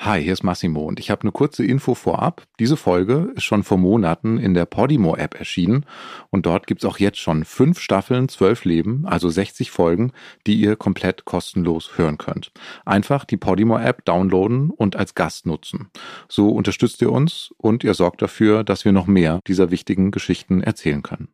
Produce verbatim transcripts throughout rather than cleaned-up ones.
Hi, hier ist Massimo und ich habe eine kurze Info vorab. Diese Folge ist schon vor Monaten in der Podimo-App erschienen und dort gibt's auch jetzt schon fünf Staffeln, zwölf Leben, also sechzig Folgen, die ihr komplett kostenlos hören könnt. Einfach die Podimo-App downloaden und als Gast nutzen. So unterstützt ihr uns und ihr sorgt dafür, dass wir noch mehr dieser wichtigen Geschichten erzählen können.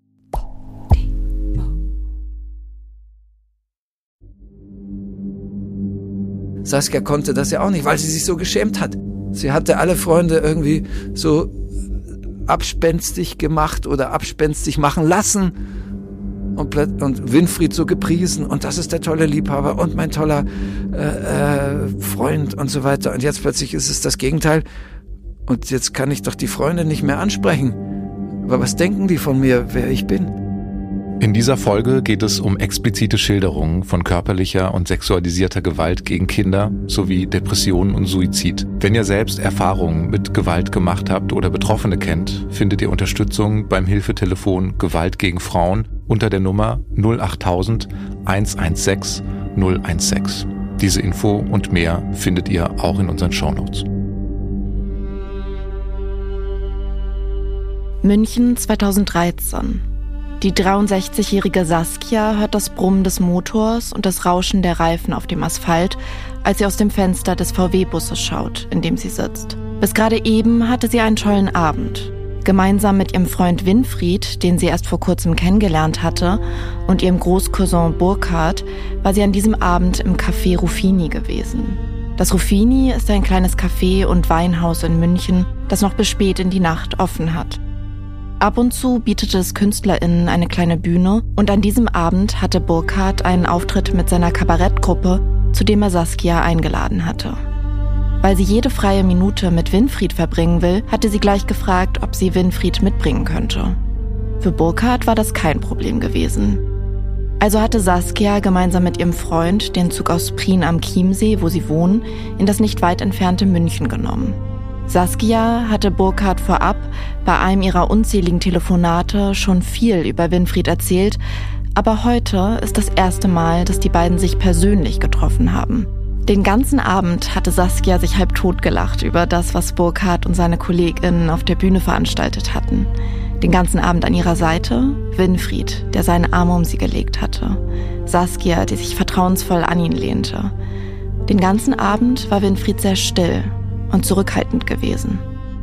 Saskia konnte das ja auch nicht, weil sie sich so geschämt hat. Sie hatte alle Freunde irgendwie so abspenstig gemacht oder abspenstig machen lassen und, und Winfried so gepriesen und das ist der tolle Liebhaber und mein toller äh, äh, Freund und so weiter. Und jetzt plötzlich ist es das Gegenteil und jetzt kann ich doch die Freunde nicht mehr ansprechen. Aber was denken die von mir, wer ich bin? In dieser Folge geht es um explizite Schilderungen von körperlicher und sexualisierter Gewalt gegen Kinder sowie Depressionen und Suizid. Wenn ihr selbst Erfahrungen mit Gewalt gemacht habt oder Betroffene kennt, findet ihr Unterstützung beim Hilfetelefon Gewalt gegen Frauen unter der Nummer null achttausend eins eins sechs null eins sechs. Diese Info und mehr findet ihr auch in unseren Shownotes. München zweitausenddreizehn. Die dreiundsechzigjährige Saskia hört das Brummen des Motors und das Rauschen der Reifen auf dem Asphalt, als sie aus dem Fenster des V W-Busses schaut, in dem sie sitzt. Bis gerade eben hatte sie einen tollen Abend. Gemeinsam mit ihrem Freund Winfried, den sie erst vor kurzem kennengelernt hatte, und ihrem Großcousin Burkhard, war sie an diesem Abend im Café Ruffini gewesen. Das Ruffini ist ein kleines Café und Weinhaus in München, das noch bis spät in die Nacht offen hat. Ab und zu bietete es KünstlerInnen eine kleine Bühne und an diesem Abend hatte Burkhard einen Auftritt mit seiner Kabarettgruppe, zu dem er Saskia eingeladen hatte. Weil sie jede freie Minute mit Winfried verbringen will, hatte sie gleich gefragt, ob sie Winfried mitbringen könnte. Für Burkhard war das kein Problem gewesen. Also hatte Saskia gemeinsam mit ihrem Freund den Zug aus Prien am Chiemsee, wo sie wohnen, in das nicht weit entfernte München genommen. Saskia hatte Burkhard vorab bei einem ihrer unzähligen Telefonate schon viel über Winfried erzählt, aber heute ist das erste Mal, dass die beiden sich persönlich getroffen haben. Den ganzen Abend hatte Saskia sich halb tot gelacht über das, was Burkhard und seine KollegInnen auf der Bühne veranstaltet hatten. Den ganzen Abend an ihrer Seite Winfried, der seine Arme um sie gelegt hatte. Saskia, die sich vertrauensvoll an ihn lehnte. Den ganzen Abend war Winfried sehr still und zurückhaltend gewesen.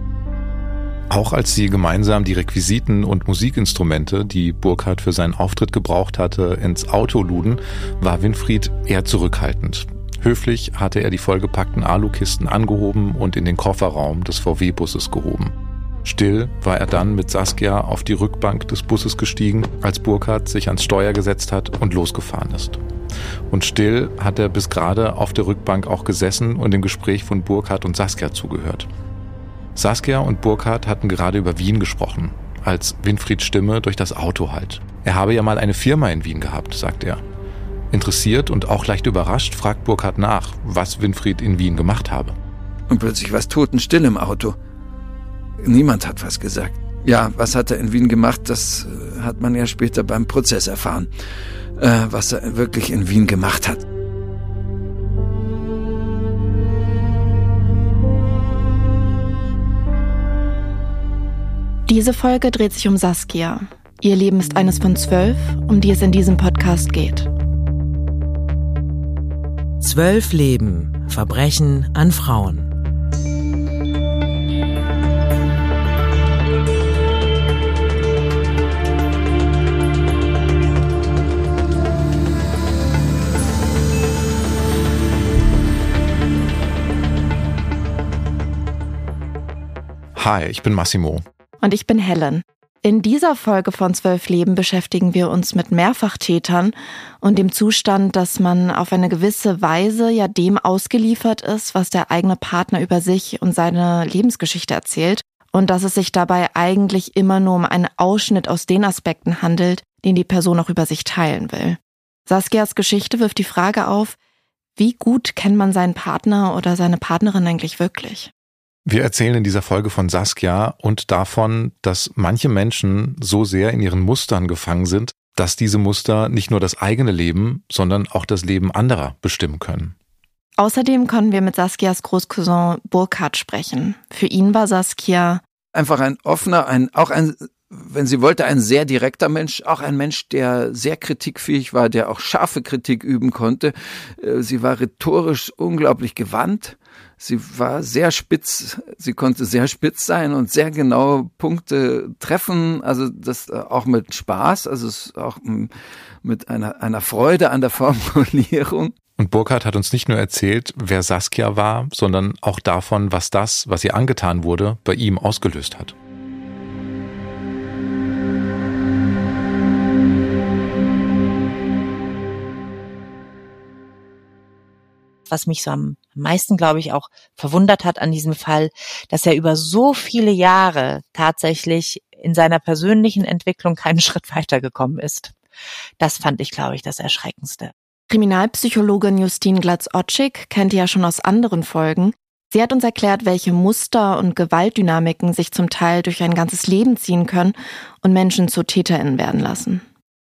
Auch als sie gemeinsam die Requisiten und Musikinstrumente, die Burkhard für seinen Auftritt gebraucht hatte, ins Auto luden, war Winfried eher zurückhaltend. Höflich hatte er die vollgepackten Alukisten angehoben und in den Kofferraum des V W-Busses gehoben. Still war er dann mit Saskia auf die Rückbank des Busses gestiegen, als Burkhard sich ans Steuer gesetzt hat und losgefahren ist. Und still hat er bis gerade auf der Rückbank auch gesessen und dem Gespräch von Burkhard und Saskia zugehört. Saskia und Burkhard hatten gerade über Wien gesprochen, als Winfrieds Stimme durch das Auto hallt. Er habe ja mal eine Firma in Wien gehabt, sagt er. Interessiert und auch leicht überrascht fragt Burkhard nach, was Winfried in Wien gemacht habe. Und plötzlich war es totenstill im Auto. Niemand hat was gesagt. Ja, was hat er in Wien gemacht, das hat man ja später beim Prozess erfahren. Äh, was er wirklich in Wien gemacht hat. Diese Folge dreht sich um Saskia. Ihr Leben ist eines von zwölf, um die es in diesem Podcast geht. Zwölf Leben. Verbrechen an Frauen. Hi, ich bin Massimo. Und ich bin Helen. In dieser Folge von Zwölf Leben beschäftigen wir uns mit Mehrfachtätern und dem Zustand, dass man auf eine gewisse Weise ja dem ausgeliefert ist, was der eigene Partner über sich und seine Lebensgeschichte erzählt und dass es sich dabei eigentlich immer nur um einen Ausschnitt aus den Aspekten handelt, den die Person auch über sich teilen will. Saskias Geschichte wirft die Frage auf, wie gut kennt man seinen Partner oder seine Partnerin eigentlich wirklich? Wir erzählen in dieser Folge von Saskia und davon, dass manche Menschen so sehr in ihren Mustern gefangen sind, dass diese Muster nicht nur das eigene Leben, sondern auch das Leben anderer bestimmen können. Außerdem konnten wir mit Saskias Großcousin Burkhard sprechen. Für ihn war Saskia einfach ein offener, ein auch ein, wenn sie wollte, ein sehr direkter Mensch, auch ein Mensch, der sehr kritikfähig war, der auch scharfe Kritik üben konnte. Sie war rhetorisch unglaublich gewandt. Sie war sehr spitz, sie konnte sehr spitz sein und sehr genau Punkte treffen, also das auch mit Spaß, also auch mit einer, einer Freude an der Formulierung. Und Burkhard hat uns nicht nur erzählt, wer Saskia war, sondern auch davon, was das, was ihr angetan wurde, bei ihm ausgelöst hat. Was mich so am meisten, glaube ich, auch verwundert hat an diesem Fall, dass er über so viele Jahre tatsächlich in seiner persönlichen Entwicklung keinen Schritt weitergekommen ist. Das fand ich, glaube ich, das Erschreckendste. Kriminalpsychologin Justine Glatz-Otschig kennt ihr ja schon aus anderen Folgen. Sie hat uns erklärt, welche Muster und Gewaltdynamiken sich zum Teil durch ein ganzes Leben ziehen können und Menschen zu TäterInnen werden lassen.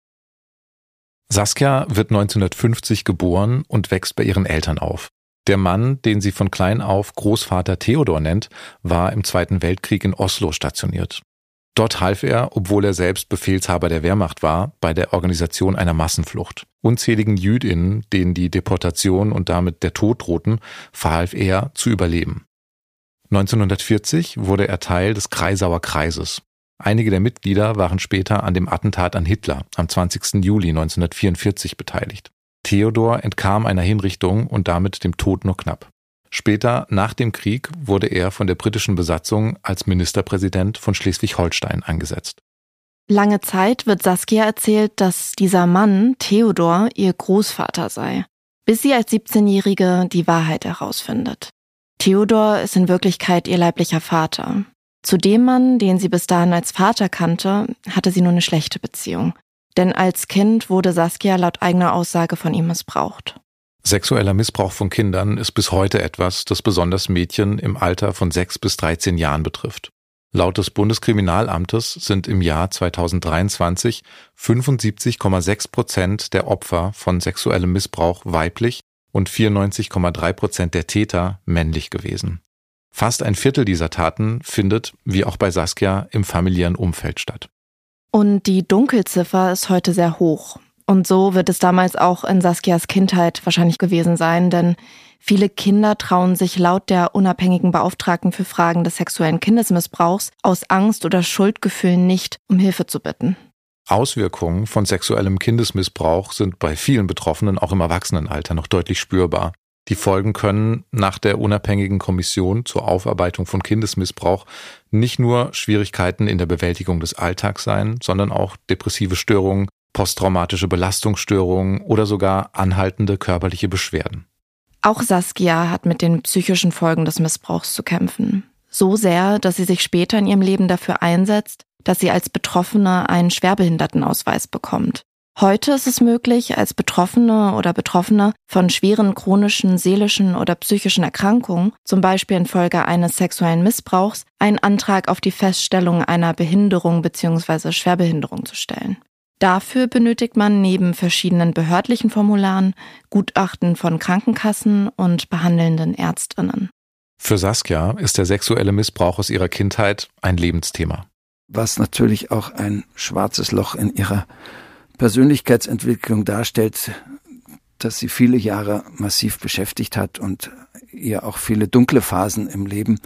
Saskia wird neunzehnhundertfünfzig geboren und wächst bei ihren Eltern auf. Der Mann, den sie von klein auf Großvater Theodor nennt, war im Zweiten Weltkrieg in Oslo stationiert. Dort half er, obwohl er selbst Befehlshaber der Wehrmacht war, bei der Organisation einer Massenflucht. Unzähligen JüdInnen, denen die Deportation und damit der Tod drohten, verhalf er zu überleben. neunzehnhundertvierzig wurde er Teil des Kreisauer Kreises. Einige der Mitglieder waren später an dem Attentat an Hitler am zwanzigsten Juli neunzehnhundertvierundvierzig beteiligt. Theodor entkam einer Hinrichtung und damit dem Tod nur knapp. Später, nach dem Krieg, wurde er von der britischen Besatzung als Ministerpräsident von Schleswig-Holstein eingesetzt. Lange Zeit wird Saskia erzählt, dass dieser Mann, Theodor, ihr Großvater sei, bis sie als siebzehnjährige die Wahrheit herausfindet. Theodor ist in Wirklichkeit ihr leiblicher Vater. Zu dem Mann, den sie bis dahin als Vater kannte, hatte sie nur eine schlechte Beziehung. Denn als Kind wurde Saskia laut eigener Aussage von ihm missbraucht. Sexueller Missbrauch von Kindern ist bis heute etwas, das besonders Mädchen im Alter von sechs bis dreizehn Jahren betrifft. Laut des Bundeskriminalamtes sind im Jahr zweitausenddreiundzwanzig fünfundsiebzig Komma sechs Prozent der Opfer von sexuellem Missbrauch weiblich und vierundneunzig Komma drei Prozent der Täter männlich gewesen. Fast ein Viertel dieser Taten findet, wie auch bei Saskia, im familiären Umfeld statt. Und die Dunkelziffer ist heute sehr hoch. Und so wird es damals auch in Saskias Kindheit wahrscheinlich gewesen sein, denn viele Kinder trauen sich laut der unabhängigen Beauftragten für Fragen des sexuellen Kindesmissbrauchs aus Angst oder Schuldgefühlen nicht, um Hilfe zu bitten. Auswirkungen von sexuellem Kindesmissbrauch sind bei vielen Betroffenen auch im Erwachsenenalter noch deutlich spürbar. Die Folgen können nach der unabhängigen Kommission zur Aufarbeitung von Kindesmissbrauch nicht nur Schwierigkeiten in der Bewältigung des Alltags sein, sondern auch depressive Störungen, posttraumatische Belastungsstörungen oder sogar anhaltende körperliche Beschwerden. Auch Saskia hat mit den psychischen Folgen des Missbrauchs zu kämpfen. So sehr, dass sie sich später in ihrem Leben dafür einsetzt, dass sie als Betroffene einen Schwerbehindertenausweis bekommt. Heute ist es möglich, als Betroffene oder Betroffener von schweren chronischen, seelischen oder psychischen Erkrankungen, zum Beispiel infolge eines sexuellen Missbrauchs, einen Antrag auf die Feststellung einer Behinderung bzw. Schwerbehinderung zu stellen. Dafür benötigt man neben verschiedenen behördlichen Formularen Gutachten von Krankenkassen und behandelnden ÄrztInnen. Für Saskia ist der sexuelle Missbrauch aus ihrer Kindheit ein Lebensthema. Was natürlich auch ein schwarzes Loch in ihrer Persönlichkeitsentwicklung darstellt, dass sie viele Jahre massiv beschäftigt hat und ihr auch viele dunkle Phasen im Leben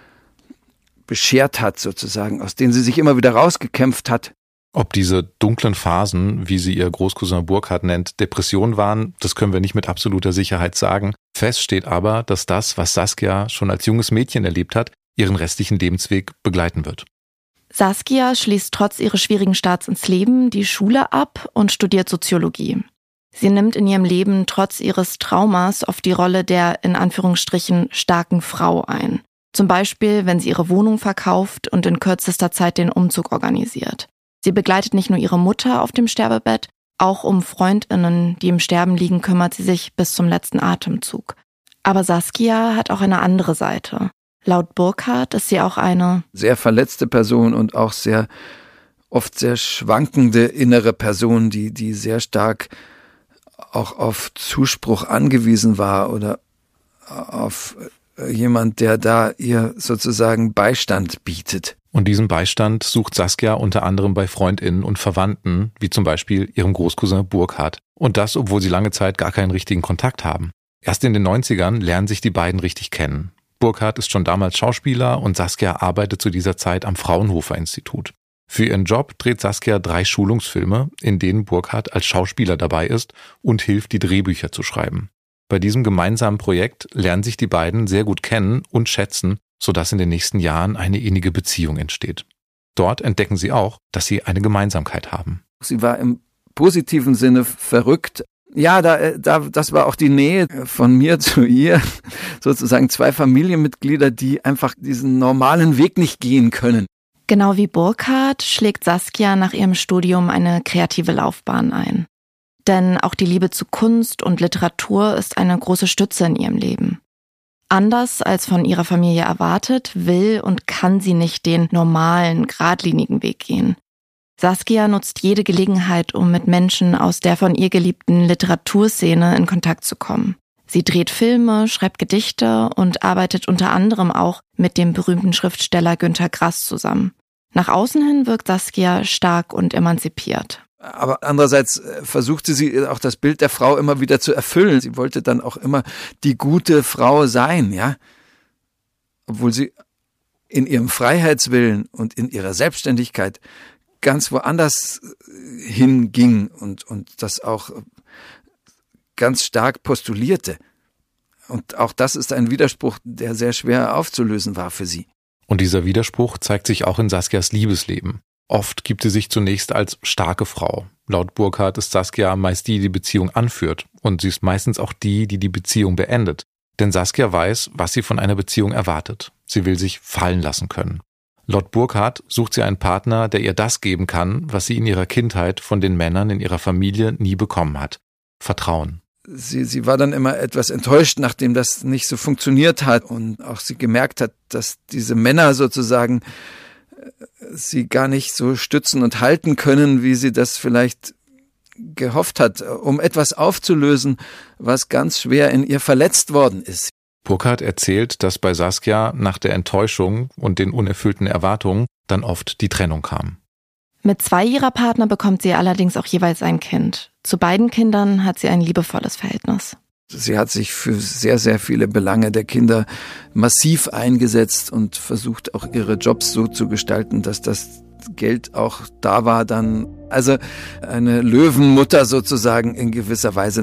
beschert hat, sozusagen, aus denen sie sich immer wieder rausgekämpft hat. Ob diese dunklen Phasen, wie sie ihr Großcousin Burkhard nennt, Depression waren, das können wir nicht mit absoluter Sicherheit sagen. Fest steht aber, dass das, was Saskia schon als junges Mädchen erlebt hat, ihren restlichen Lebensweg begleiten wird. Saskia schließt trotz ihres schwierigen Starts ins Leben die Schule ab und studiert Soziologie. Sie nimmt in ihrem Leben trotz ihres Traumas oft die Rolle der, in Anführungsstrichen, starken Frau ein. Zum Beispiel, wenn sie ihre Wohnung verkauft und in kürzester Zeit den Umzug organisiert. Sie begleitet nicht nur ihre Mutter auf dem Sterbebett, auch um FreundInnen, die im Sterben liegen, kümmert sie sich bis zum letzten Atemzug. Aber Saskia hat auch eine andere Seite. Laut Burkhard ist sie auch eine sehr verletzte Person und auch sehr oft sehr schwankende innere Person, die, die sehr stark auch auf Zuspruch angewiesen war oder auf jemand, der da ihr sozusagen Beistand bietet. Und diesen Beistand sucht Saskia unter anderem bei FreundInnen und Verwandten, wie zum Beispiel ihrem Großcousin Burkhard. Und das, obwohl sie lange Zeit gar keinen richtigen Kontakt haben. Erst in den neunzigern lernen sich die beiden richtig kennen. Burkhard ist schon damals Schauspieler und Saskia arbeitet zu dieser Zeit am Fraunhofer-Institut. Für ihren Job dreht Saskia drei Schulungsfilme, in denen Burkhard als Schauspieler dabei ist und hilft, die Drehbücher zu schreiben. Bei diesem gemeinsamen Projekt lernen sich die beiden sehr gut kennen und schätzen, sodass in den nächsten Jahren eine innige Beziehung entsteht. Dort entdecken sie auch, dass sie eine Gemeinsamkeit haben. Sie war im positiven Sinne verrückt. Ja, da, da, das war auch die Nähe von mir zu ihr. Sozusagen zwei Familienmitglieder, die einfach diesen normalen Weg nicht gehen können. Genau wie Burkhard schlägt Saskia nach ihrem Studium eine kreative Laufbahn ein. Denn auch die Liebe zu Kunst und Literatur ist eine große Stütze in ihrem Leben. Anders als von ihrer Familie erwartet, will und kann sie nicht den normalen, geradlinigen Weg gehen. Saskia nutzt jede Gelegenheit, um mit Menschen aus der von ihr geliebten Literaturszene in Kontakt zu kommen. Sie dreht Filme, schreibt Gedichte und arbeitet unter anderem auch mit dem berühmten Schriftsteller Günter Grass zusammen. Nach außen hin wirkt Saskia stark und emanzipiert. Aber andererseits versuchte sie auch das Bild der Frau immer wieder zu erfüllen. Sie wollte dann auch immer die gute Frau sein, ja. Obwohl sie in ihrem Freiheitswillen und in ihrer Selbstständigkeit ganz woanders hinging und, und das auch ganz stark postulierte. Und auch das ist ein Widerspruch, der sehr schwer aufzulösen war für sie. Und dieser Widerspruch zeigt sich auch in Saskias Liebesleben. Oft gibt sie sich zunächst als starke Frau. Laut Burkhard ist Saskia meist die, die die Beziehung anführt. Und sie ist meistens auch die, die die Beziehung beendet. Denn Saskia weiß, was sie von einer Beziehung erwartet. Sie will sich fallen lassen können. Laut Burkhard sucht sie einen Partner, der ihr das geben kann, was sie in ihrer Kindheit von den Männern in ihrer Familie nie bekommen hat. Vertrauen. Sie, sie war dann immer etwas enttäuscht, nachdem das nicht so funktioniert hat und auch sie gemerkt hat, dass diese Männer sozusagen sie gar nicht so stützen und halten können, wie sie das vielleicht gehofft hat, um etwas aufzulösen, was ganz schwer in ihr verletzt worden ist. Burkhard erzählt, dass bei Saskia nach der Enttäuschung und den unerfüllten Erwartungen dann oft die Trennung kam. Mit zwei ihrer Partner bekommt sie allerdings auch jeweils ein Kind. Zu beiden Kindern hat sie ein liebevolles Verhältnis. Sie hat sich für sehr, sehr viele Belange der Kinder massiv eingesetzt und versucht auch ihre Jobs so zu gestalten, dass das Geld auch da war dann. Also eine Löwenmutter sozusagen in gewisser Weise.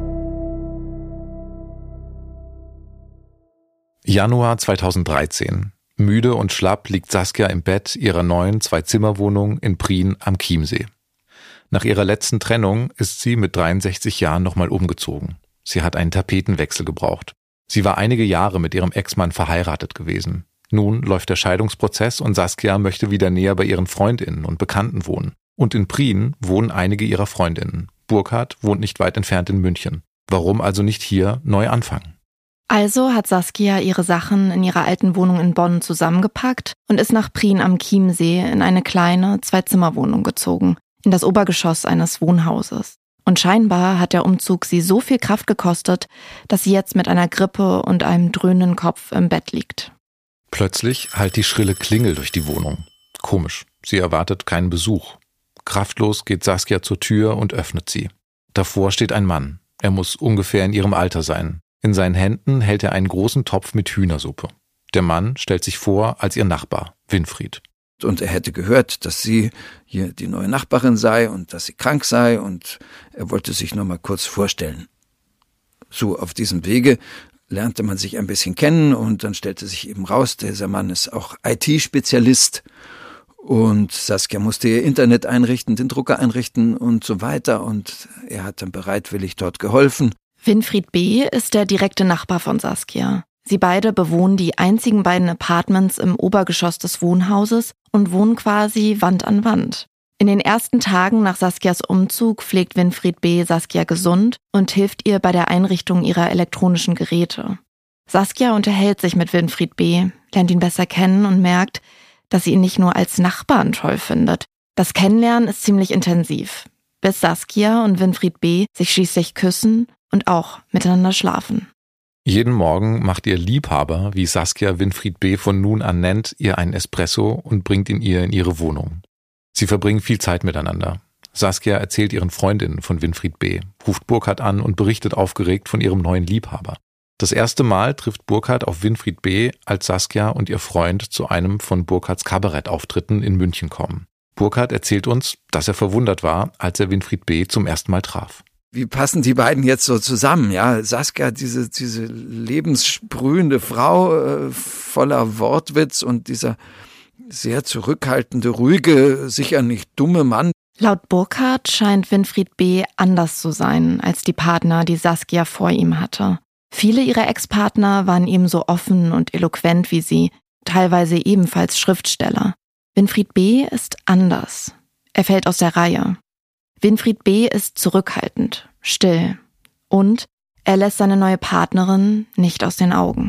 Januar zweitausenddreizehn. Müde und schlapp liegt Saskia im Bett ihrer neuen Zwei-Zimmer-Wohnung in Prien am Chiemsee. Nach ihrer letzten Trennung ist sie mit dreiundsechzig Jahren nochmal umgezogen. Sie hat einen Tapetenwechsel gebraucht. Sie war einige Jahre mit ihrem Ex-Mann verheiratet gewesen. Nun läuft der Scheidungsprozess und Saskia möchte wieder näher bei ihren Freundinnen und Bekannten wohnen. Und in Prien wohnen einige ihrer Freundinnen. Burkhard wohnt nicht weit entfernt in München. Warum also nicht hier neu anfangen? Also hat Saskia ihre Sachen in ihrer alten Wohnung in Bonn zusammengepackt und ist nach Prien am Chiemsee in eine kleine Zwei-Zimmer-Wohnung gezogen, in das Obergeschoss eines Wohnhauses. Und scheinbar hat der Umzug sie so viel Kraft gekostet, dass sie jetzt mit einer Grippe und einem dröhnenden Kopf im Bett liegt. Plötzlich hallt die schrille Klingel durch die Wohnung. Komisch, sie erwartet keinen Besuch. Kraftlos geht Saskia zur Tür und öffnet sie. Davor steht ein Mann. Er muss ungefähr in ihrem Alter sein. In seinen Händen hält er einen großen Topf mit Hühnersuppe. Der Mann stellt sich vor als ihr Nachbar, Winfried. Und er hätte gehört, dass sie hier die neue Nachbarin sei und dass sie krank sei und er wollte sich nur mal kurz vorstellen. So auf diesem Wege lernte man sich ein bisschen kennen und dann stellte sich eben raus, dieser Mann ist auch I T-Spezialist und Saskia musste ihr Internet einrichten, den Drucker einrichten und so weiter und er hat dann bereitwillig dort geholfen. Winfried B. ist der direkte Nachbar von Saskia. Sie beide bewohnen die einzigen beiden Apartments im Obergeschoss des Wohnhauses und wohnen quasi Wand an Wand. In den ersten Tagen nach Saskias Umzug pflegt Winfried B. Saskia gesund und hilft ihr bei der Einrichtung ihrer elektronischen Geräte. Saskia unterhält sich mit Winfried B., lernt ihn besser kennen und merkt, dass sie ihn nicht nur als Nachbarn toll findet. Das Kennenlernen ist ziemlich intensiv, bis Saskia und Winfried B. sich schließlich küssen und auch miteinander schlafen. Jeden Morgen macht ihr Liebhaber, wie Saskia Winfried B. von nun an nennt, ihr einen Espresso und bringt ihn ihr in ihre Wohnung. Sie verbringen viel Zeit miteinander. Saskia erzählt ihren Freundinnen von Winfried B., ruft Burkhard an und berichtet aufgeregt von ihrem neuen Liebhaber. Das erste Mal trifft Burkhard auf Winfried B., als Saskia und ihr Freund zu einem von Burkhards Kabarettauftritten in München kommen. Burkhard erzählt uns, dass er verwundert war, als er Winfried B. zum ersten Mal traf. Wie passen die beiden jetzt so zusammen? Ja, Saskia, diese diese lebenssprühende Frau äh, voller Wortwitz und dieser sehr zurückhaltende, ruhige, sicher nicht dumme Mann. Laut Burkhard scheint Winfried B. anders zu sein als die Partner, die Saskia vor ihm hatte. Viele ihrer Ex-Partner waren ebenso offen und eloquent wie sie, teilweise ebenfalls Schriftsteller. Winfried B. ist anders. Er fällt aus der Reihe. Winfried B. ist zurückhaltend, still und er lässt seine neue Partnerin nicht aus den Augen.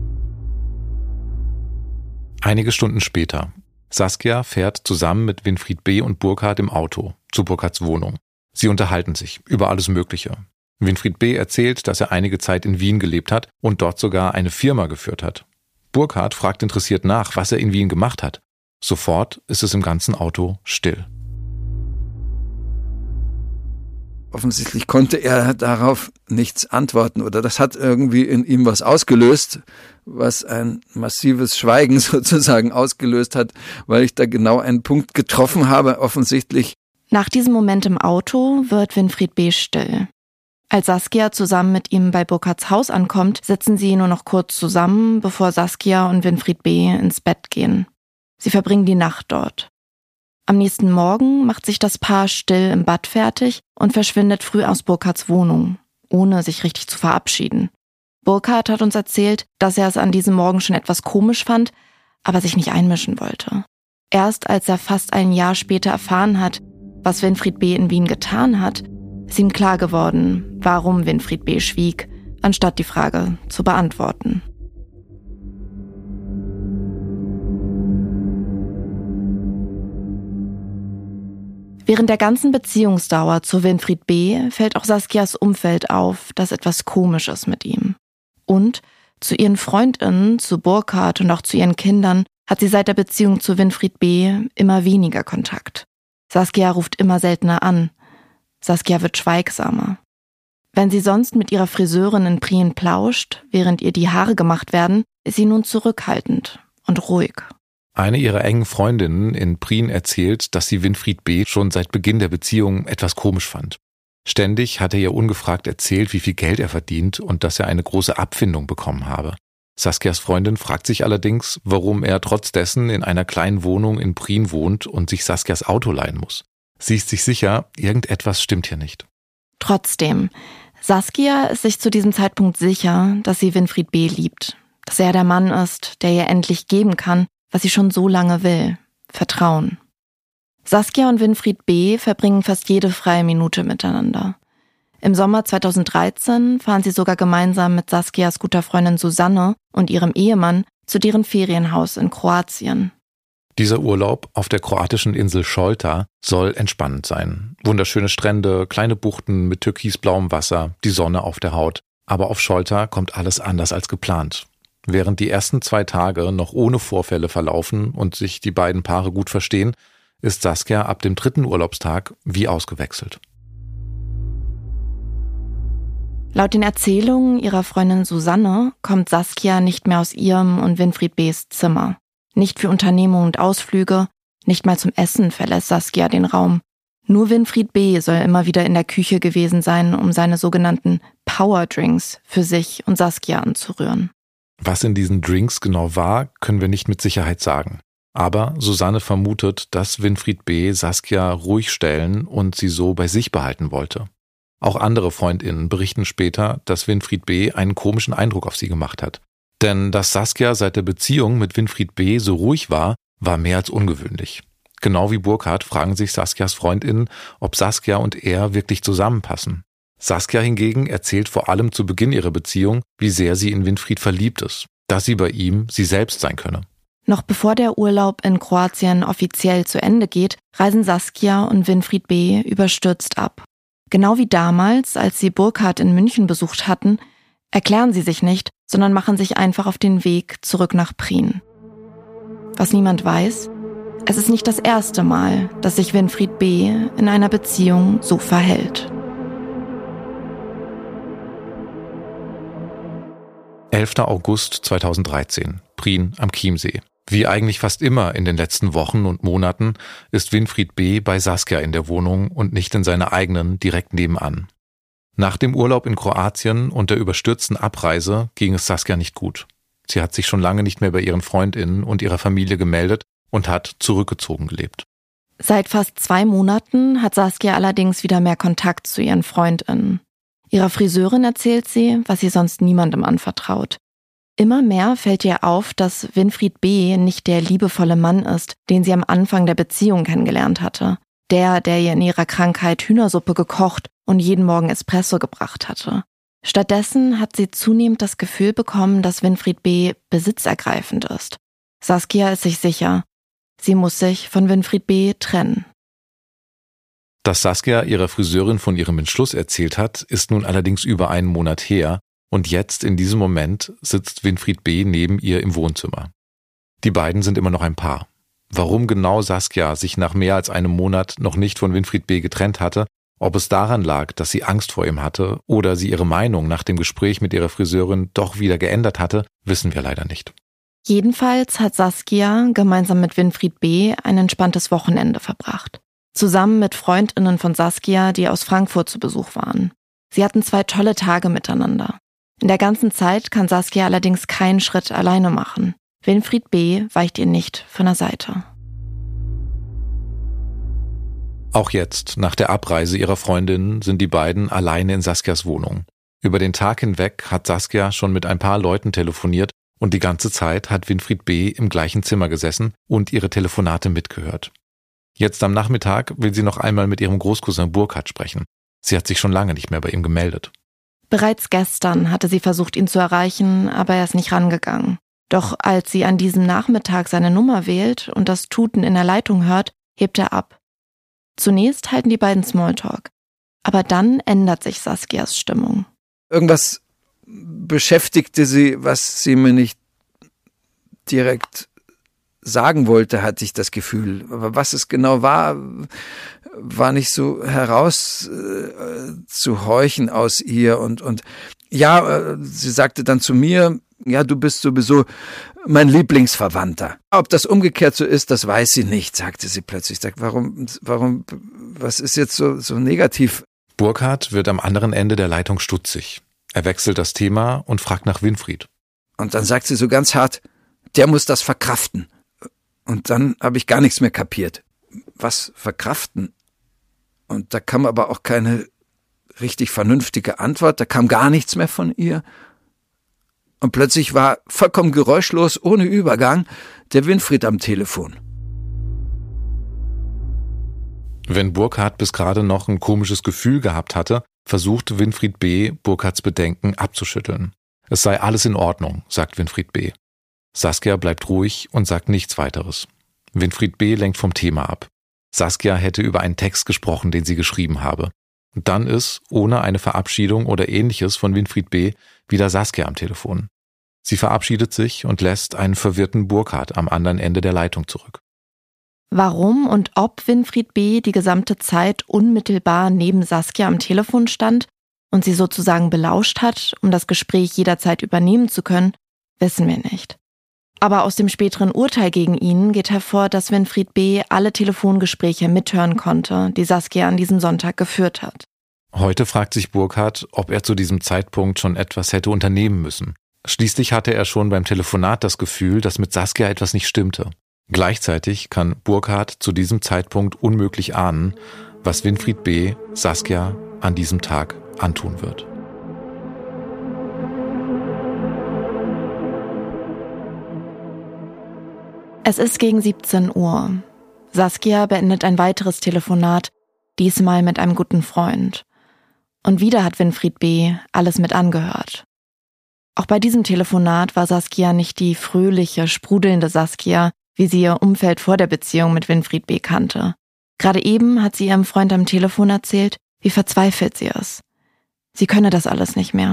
Einige Stunden später. Saskia fährt zusammen mit Winfried B. und Burkhard im Auto zu Burkhards Wohnung. Sie unterhalten sich über alles Mögliche. Winfried B. erzählt, dass er einige Zeit in Wien gelebt hat und dort sogar eine Firma geführt hat. Burkhard fragt interessiert nach, was er in Wien gemacht hat. Sofort ist es im ganzen Auto still. Offensichtlich konnte er darauf nichts antworten oder das hat irgendwie in ihm was ausgelöst, was ein massives Schweigen sozusagen ausgelöst hat, weil ich da genau einen Punkt getroffen habe, offensichtlich. Nach diesem Moment im Auto wird Winfried B. still. Als Saskia zusammen mit ihm bei Burkhards Haus ankommt, sitzen sie nur noch kurz zusammen, bevor Saskia und Winfried B. ins Bett gehen. Sie verbringen die Nacht dort. Am nächsten Morgen macht sich das Paar still im Bad fertig und verschwindet früh aus Burkhards Wohnung, ohne sich richtig zu verabschieden. Burkhard hat uns erzählt, dass er es an diesem Morgen schon etwas komisch fand, aber sich nicht einmischen wollte. Erst als er fast ein Jahr später erfahren hat, was Winfried B. in Wien getan hat, ist ihm klar geworden, warum Winfried B. schwieg, anstatt die Frage zu beantworten. Während der ganzen Beziehungsdauer zu Winfried B. fällt auch Saskias Umfeld auf, dass etwas komisch ist mit ihm. Und zu ihren Freundinnen, zu Burkhard und auch zu ihren Kindern hat sie seit der Beziehung zu Winfried B. immer weniger Kontakt. Saskia ruft immer seltener an. Saskia wird schweigsamer. Wenn sie sonst mit ihrer Friseurin in Prien plauscht, während ihr die Haare gemacht werden, ist sie nun zurückhaltend und ruhig. Eine ihrer engen Freundinnen in Prien erzählt, dass sie Winfried B. schon seit Beginn der Beziehung etwas komisch fand. Ständig hat er ihr ungefragt erzählt, wie viel Geld er verdient und dass er eine große Abfindung bekommen habe. Saskias Freundin fragt sich allerdings, warum er trotz dessen in einer kleinen Wohnung in Prien wohnt und sich Saskias Auto leihen muss. Sie ist sich sicher, irgendetwas stimmt hier nicht. Trotzdem, Saskia ist sich zu diesem Zeitpunkt sicher, dass sie Winfried B. liebt. Dass er der Mann ist, der ihr endlich geben kann, was sie schon so lange will, Vertrauen. Saskia und Winfried B. verbringen fast jede freie Minute miteinander. Im Sommer zweitausenddreizehn fahren sie sogar gemeinsam mit Saskias guter Freundin Susanne und ihrem Ehemann zu deren Ferienhaus in Kroatien. Dieser Urlaub auf der kroatischen Insel Šolta soll entspannend sein. Wunderschöne Strände, kleine Buchten mit türkisblauem Wasser, die Sonne auf der Haut. Aber auf Šolta kommt alles anders als geplant. Während die ersten zwei Tage noch ohne Vorfälle verlaufen und sich die beiden Paare gut verstehen, ist Saskia ab dem dritten Urlaubstag wie ausgewechselt. Laut den Erzählungen ihrer Freundin Susanne kommt Saskia nicht mehr aus ihrem und Winfried B.s Zimmer. Nicht für Unternehmungen und Ausflüge, nicht mal zum Essen verlässt Saskia den Raum. Nur Winfried B. soll immer wieder in der Küche gewesen sein, um seine sogenannten Powerdrinks für sich und Saskia anzurühren. Was in diesen Drinks genau war, können wir nicht mit Sicherheit sagen. Aber Susanne vermutet, dass Winfried B. Saskia ruhig stellen und sie so bei sich behalten wollte. Auch andere FreundInnen berichten später, dass Winfried B. einen komischen Eindruck auf sie gemacht hat. Denn dass Saskia seit der Beziehung mit Winfried B. so ruhig war, war mehr als ungewöhnlich. Genau wie Burkhard fragen sich Saskias FreundInnen, ob Saskia und er wirklich zusammenpassen. Saskia hingegen erzählt vor allem zu Beginn ihrer Beziehung, wie sehr sie in Winfried verliebt ist, dass sie bei ihm sie selbst sein könne. Noch bevor der Urlaub in Kroatien offiziell zu Ende geht, reisen Saskia und Winfried B. überstürzt ab. Genau wie damals, als sie Burkhard in München besucht hatten, erklären sie sich nicht, sondern machen sich einfach auf den Weg zurück nach Prien. Was niemand weiß, es ist nicht das erste Mal, dass sich Winfried B. in einer Beziehung so verhält. elfter August zweitausenddreizehn, Prien am Chiemsee. Wie eigentlich fast immer in den letzten Wochen und Monaten ist Winfried B. bei Saskia in der Wohnung und nicht in seiner eigenen direkt nebenan. Nach dem Urlaub in Kroatien und der überstürzten Abreise ging es Saskia nicht gut. Sie hat sich schon lange nicht mehr bei ihren FreundInnen und ihrer Familie gemeldet und hat zurückgezogen gelebt. Seit fast zwei Monaten hat Saskia allerdings wieder mehr Kontakt zu ihren FreundInnen. Ihrer Friseurin erzählt sie, was sie sonst niemandem anvertraut. Immer mehr fällt ihr auf, dass Winfried B. nicht der liebevolle Mann ist, den sie am Anfang der Beziehung kennengelernt hatte. Der, der ihr in ihrer Krankheit Hühnersuppe gekocht und jeden Morgen Espresso gebracht hatte. Stattdessen hat sie zunehmend das Gefühl bekommen, dass Winfried B. besitzergreifend ist. Saskia ist sich sicher, sie muss sich von Winfried B. trennen. Dass Saskia ihrer Friseurin von ihrem Entschluss erzählt hat, ist nun allerdings über einen Monat her und jetzt in diesem Moment sitzt Winfried B. neben ihr im Wohnzimmer. Die beiden sind immer noch ein Paar. Warum genau Saskia sich nach mehr als einem Monat noch nicht von Winfried B. getrennt hatte, ob es daran lag, dass sie Angst vor ihm hatte oder sie ihre Meinung nach dem Gespräch mit ihrer Friseurin doch wieder geändert hatte, wissen wir leider nicht. Jedenfalls hat Saskia gemeinsam mit Winfried B. ein entspanntes Wochenende verbracht. Zusammen mit FreundInnen von Saskia, die aus Frankfurt zu Besuch waren. Sie hatten zwei tolle Tage miteinander. In der ganzen Zeit kann Saskia allerdings keinen Schritt alleine machen. Winfried B. weicht ihr nicht von der Seite. Auch jetzt, nach der Abreise ihrer Freundin, sind die beiden alleine in Saskias Wohnung. Über den Tag hinweg hat Saskia schon mit ein paar Leuten telefoniert und die ganze Zeit hat Winfried B. im gleichen Zimmer gesessen und ihre Telefonate mitgehört. Jetzt am Nachmittag will sie noch einmal mit ihrem Großcousin Burkhard sprechen. Sie hat sich schon lange nicht mehr bei ihm gemeldet. Bereits gestern hatte sie versucht, ihn zu erreichen, aber er ist nicht rangegangen. Doch als sie an diesem Nachmittag seine Nummer wählt und das Tuten in der Leitung hört, hebt er ab. Zunächst halten die beiden Smalltalk. Aber dann ändert sich Saskias Stimmung. Irgendwas beschäftigte sie, was sie mir nicht direkt sagen wollte, hatte ich das Gefühl. Aber was es genau war, war nicht so heraus äh, zu horchen aus ihr. Und, und ja, äh, sie sagte dann zu mir, ja, du bist sowieso mein Lieblingsverwandter. Ob das umgekehrt so ist, das weiß sie nicht, sagte sie plötzlich. Ich sag, warum, warum, was ist jetzt so, so negativ? Burkhard wird am anderen Ende der Leitung stutzig. Er wechselt das Thema und fragt nach Winfried. Und dann sagt sie so ganz hart, der muss das verkraften. Und dann habe ich gar nichts mehr kapiert. Was verkraften? Und da kam aber auch keine richtig vernünftige Antwort, da kam gar nichts mehr von ihr. Und plötzlich war vollkommen geräuschlos, ohne Übergang, der Winfried am Telefon. Wenn Burkhard bis gerade noch ein komisches Gefühl gehabt hatte, versuchte Winfried B. Burkhards Bedenken abzuschütteln. Es sei alles in Ordnung, sagt Winfried B. Saskia bleibt ruhig und sagt nichts weiteres. Winfried B. lenkt vom Thema ab. Saskia hätte über einen Text gesprochen, den sie geschrieben habe. Und dann ist, ohne eine Verabschiedung oder Ähnliches von Winfried B., wieder Saskia am Telefon. Sie verabschiedet sich und lässt einen verwirrten Burkhard am anderen Ende der Leitung zurück. Warum und ob Winfried B. die gesamte Zeit unmittelbar neben Saskia am Telefon stand und sie sozusagen belauscht hat, um das Gespräch jederzeit übernehmen zu können, wissen wir nicht. Aber aus dem späteren Urteil gegen ihn geht hervor, dass Winfried B. alle Telefongespräche mithören konnte, die Saskia an diesem Sonntag geführt hat. Heute fragt sich Burkhard, ob er zu diesem Zeitpunkt schon etwas hätte unternehmen müssen. Schließlich hatte er schon beim Telefonat das Gefühl, dass mit Saskia etwas nicht stimmte. Gleichzeitig kann Burkhard zu diesem Zeitpunkt unmöglich ahnen, was Winfried B. Saskia an diesem Tag antun wird. Es ist gegen siebzehn Uhr. Saskia beendet ein weiteres Telefonat, diesmal mit einem guten Freund. Und wieder hat Winfried B. alles mit angehört. Auch bei diesem Telefonat war Saskia nicht die fröhliche, sprudelnde Saskia, wie sie ihr Umfeld vor der Beziehung mit Winfried B. kannte. Gerade eben hat sie ihrem Freund am Telefon erzählt, wie verzweifelt sie ist. Sie könne das alles nicht mehr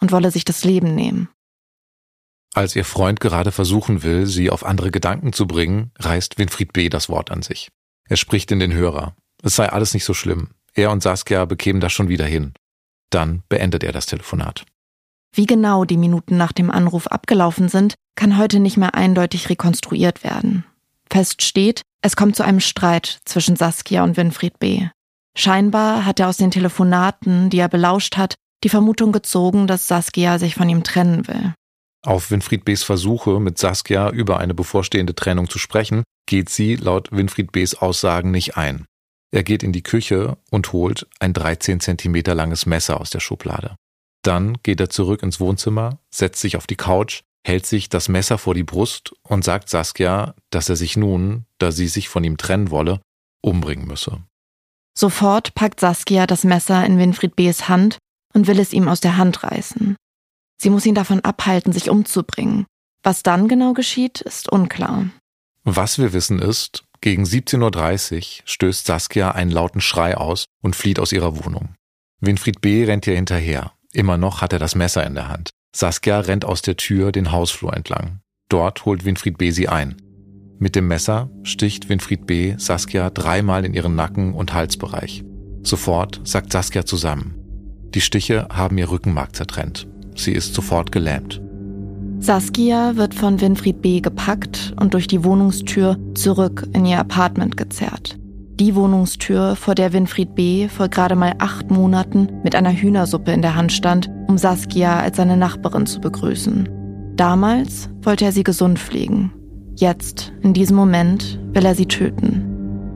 und wolle sich das Leben nehmen. Als ihr Freund gerade versuchen will, sie auf andere Gedanken zu bringen, reißt Winfried B. das Wort an sich. Er spricht in den Hörer. Es sei alles nicht so schlimm. Er und Saskia bekämen das schon wieder hin. Dann beendet er das Telefonat. Wie genau die Minuten nach dem Anruf abgelaufen sind, kann heute nicht mehr eindeutig rekonstruiert werden. Fest steht, es kommt zu einem Streit zwischen Saskia und Winfried B. Scheinbar hat er aus den Telefonaten, die er belauscht hat, die Vermutung gezogen, dass Saskia sich von ihm trennen will. Auf Winfried B.s Versuche, mit Saskia über eine bevorstehende Trennung zu sprechen, geht sie laut Winfried B.s Aussagen nicht ein. Er geht in die Küche und holt ein dreizehn Zentimeter langes Messer aus der Schublade. Dann geht er zurück ins Wohnzimmer, setzt sich auf die Couch, hält sich das Messer vor die Brust und sagt Saskia, dass er sich nun, da sie sich von ihm trennen wolle, umbringen müsse. Sofort packt Saskia das Messer in Winfried B.s Hand und will es ihm aus der Hand reißen. Sie muss ihn davon abhalten, sich umzubringen. Was dann genau geschieht, ist unklar. Was wir wissen ist, gegen siebzehn Uhr dreißig stößt Saskia einen lauten Schrei aus und flieht aus ihrer Wohnung. Winfried B. rennt ihr hinterher. Immer noch hat er das Messer in der Hand. Saskia rennt aus der Tür den Hausflur entlang. Dort holt Winfried B. sie ein. Mit dem Messer sticht Winfried B. Saskia dreimal in ihren Nacken- und Halsbereich. Sofort sackt Saskia zusammen. Die Stiche haben ihr Rückenmark zertrennt. Sie ist sofort gelähmt. Saskia wird von Winfried B. gepackt und durch die Wohnungstür zurück in ihr Apartment gezerrt. Die Wohnungstür, vor der Winfried B. vor gerade mal acht Monaten mit einer Hühnersuppe in der Hand stand, um Saskia als seine Nachbarin zu begrüßen. Damals wollte er sie gesund pflegen. Jetzt, in diesem Moment, will er sie töten.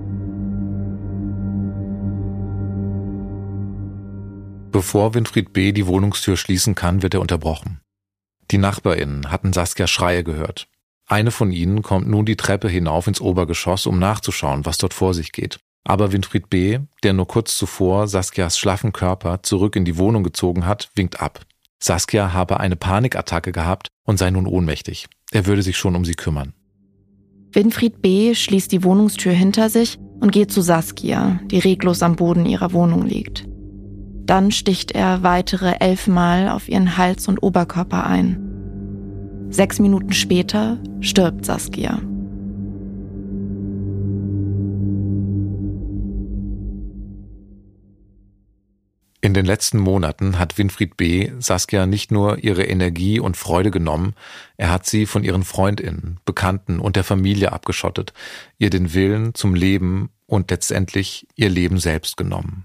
Bevor Winfried B. die Wohnungstür schließen kann, wird er unterbrochen. Die NachbarInnen hatten Saskias Schreie gehört. Eine von ihnen kommt nun die Treppe hinauf ins Obergeschoss, um nachzuschauen, was dort vor sich geht. Aber Winfried B., der nur kurz zuvor Saskias schlaffen Körper zurück in die Wohnung gezogen hat, winkt ab. Saskia habe eine Panikattacke gehabt und sei nun ohnmächtig. Er würde sich schon um sie kümmern. Winfried B. schließt die Wohnungstür hinter sich und geht zu Saskia, die reglos am Boden ihrer Wohnung liegt. Dann sticht er weitere elfmal auf ihren Hals und Oberkörper ein. Sechs Minuten später stirbt Saskia. In den letzten Monaten hat Winfried B. Saskia nicht nur ihre Energie und Freude genommen, er hat sie von ihren FreundInnen, Bekannten und der Familie abgeschottet, ihr den Willen zum Leben und letztendlich ihr Leben selbst genommen.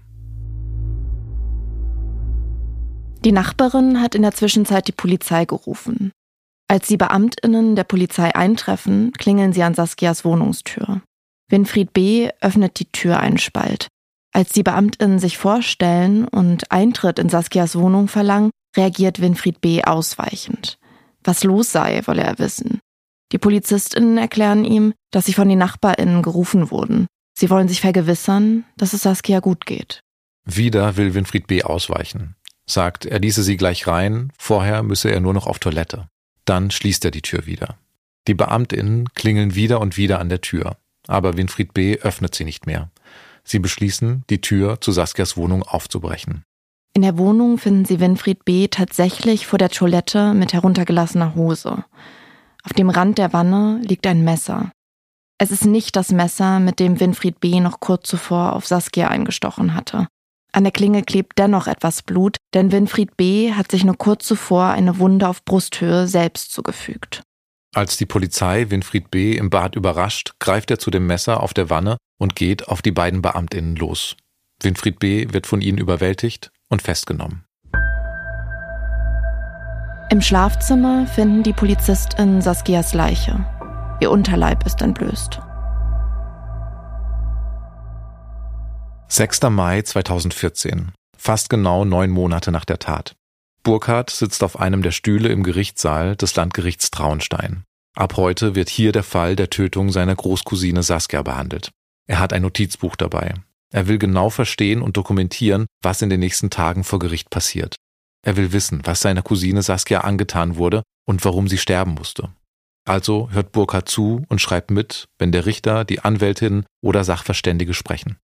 Die Nachbarin hat in der Zwischenzeit die Polizei gerufen. Als die BeamtInnen der Polizei eintreffen, klingeln sie an Saskias Wohnungstür. Winfried B. öffnet die Tür einen Spalt. Als die BeamtInnen sich vorstellen und Eintritt in Saskias Wohnung verlangen, reagiert Winfried B. ausweichend. Was los sei, wolle er wissen. Die PolizistInnen erklären ihm, dass sie von den NachbarInnen gerufen wurden. Sie wollen sich vergewissern, dass es Saskia gut geht. Wieder will Winfried B. ausweichen. Sagt, er ließe sie gleich rein, vorher müsse er nur noch auf Toilette. Dann schließt er die Tür wieder. Die BeamtInnen klingeln wieder und wieder an der Tür, aber Winfried B. öffnet sie nicht mehr. Sie beschließen, die Tür zu Saskias Wohnung aufzubrechen. In der Wohnung finden sie Winfried B. tatsächlich vor der Toilette mit heruntergelassener Hose. Auf dem Rand der Wanne liegt ein Messer. Es ist nicht das Messer, mit dem Winfried B. noch kurz zuvor auf Saskia eingestochen hatte. An der Klinge klebt dennoch etwas Blut, denn Winfried B. hat sich nur kurz zuvor eine Wunde auf Brusthöhe selbst zugefügt. Als die Polizei Winfried B. im Bad überrascht, greift er zu dem Messer auf der Wanne und geht auf die beiden BeamtInnen los. Winfried B. wird von ihnen überwältigt und festgenommen. Im Schlafzimmer finden die PolizistInnen Saskias Leiche. Ihr Unterleib ist entblößt. sechster Mai zweitausendvierzehn, fast genau neun Monate nach der Tat. Burkhard sitzt auf einem der Stühle im Gerichtssaal des Landgerichts Traunstein. Ab heute wird hier der Fall der Tötung seiner Großcousine Saskia behandelt. Er hat ein Notizbuch dabei. Er will genau verstehen und dokumentieren, was in den nächsten Tagen vor Gericht passiert. Er will wissen, was seiner Cousine Saskia angetan wurde und warum sie sterben musste. Also hört Burkhard zu und schreibt mit, wenn der Richter, die Anwältin oder Sachverständige sprechen.